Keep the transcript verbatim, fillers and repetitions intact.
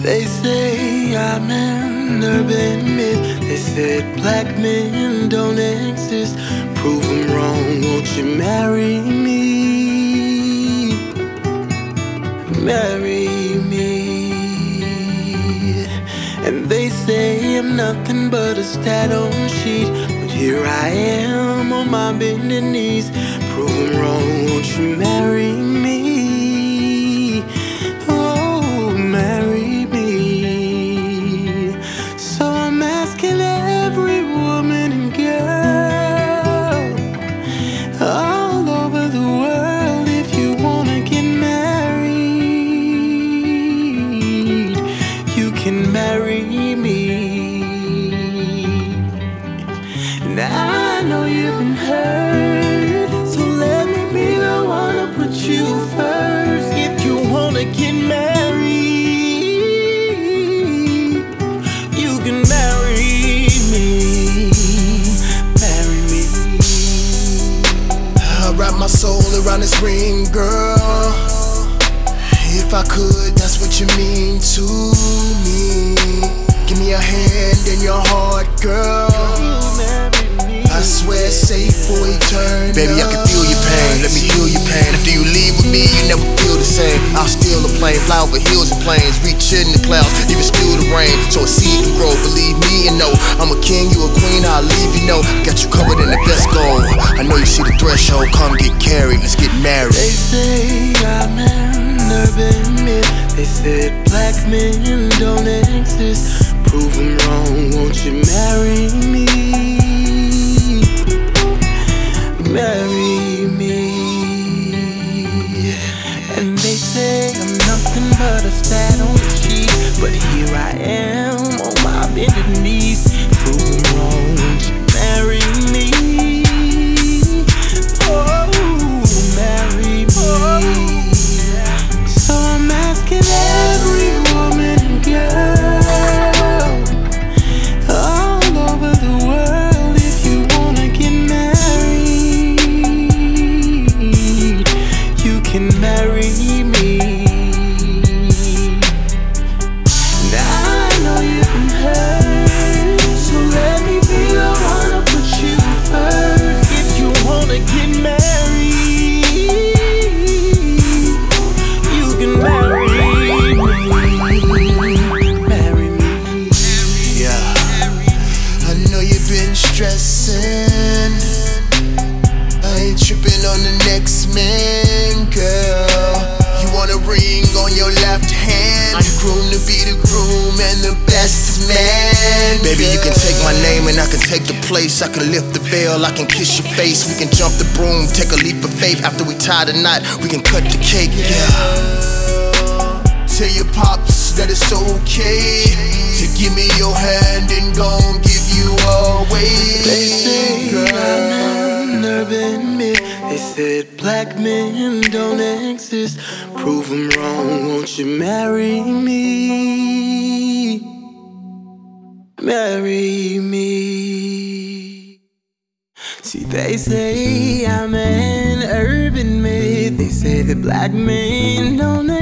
They say I'm an urban myth. They said black men don't exist. Prove them wrong, won't you marry me? Marry me. And they say I'm nothing but a stat on a sheet, but here I am on my bended knees. Prove them wrong, won't you marry me? Oh, marry me. So I'm asking every woman and girl all over the world, if you wanna get married, you can marry me. Now I know you've been hurt, so let me be the one to put you first. If you wanna get married, you can marry me. Marry me. I wrap my soul around this ring, girl. If I could, that's what you mean to me. Give me your hand and your heart, girl. I swear it's safe for eternity. Baby, I can feel your pain, let me feel your pain. After you leave with me, you never feel the same. I'll steal a plane, fly over hills and plains, reach in the clouds, even steal the rain, so a seed can grow. Believe me and know, I'm a king, you a queen, I'll leave you know. Got you covered in the best gold. I know you see the threshold, come get carried, let's get married. They say I'm an urban myth. They said black men don't exist. Prove them wrong, won't you marry me? Marry me. And they say I'm nothing but a stat on the sheet, but here I am on my bended knees. Prove them wrong, won't you marry me? Oh, marry me. So I'm asking every woman and girl all over the world, if you wanna get married, you can marry me. Now I know you've been hurt, so let me be the one to put you first. If you wanna get married, you can marry me. Marry me. Yeah, I know you've been stressing. I ain't tripping on the next man, girl. You want a ring on your left hand, I'm groomed to be the groom and the best man. Baby, you can take my name and I can take the place. I can lift the veil, I can kiss your face. We can jump the broom, take a leap of faith. After we tie the knot, we can cut the cake. Yeah. Tell your pops that it's okay to give me your hand and gon' give you away. They say I'm an urban myth. They said black men don't exist. Prove them wrong, won't you marry me? Marry me. See, they say I'm an urban myth. They say that black men don't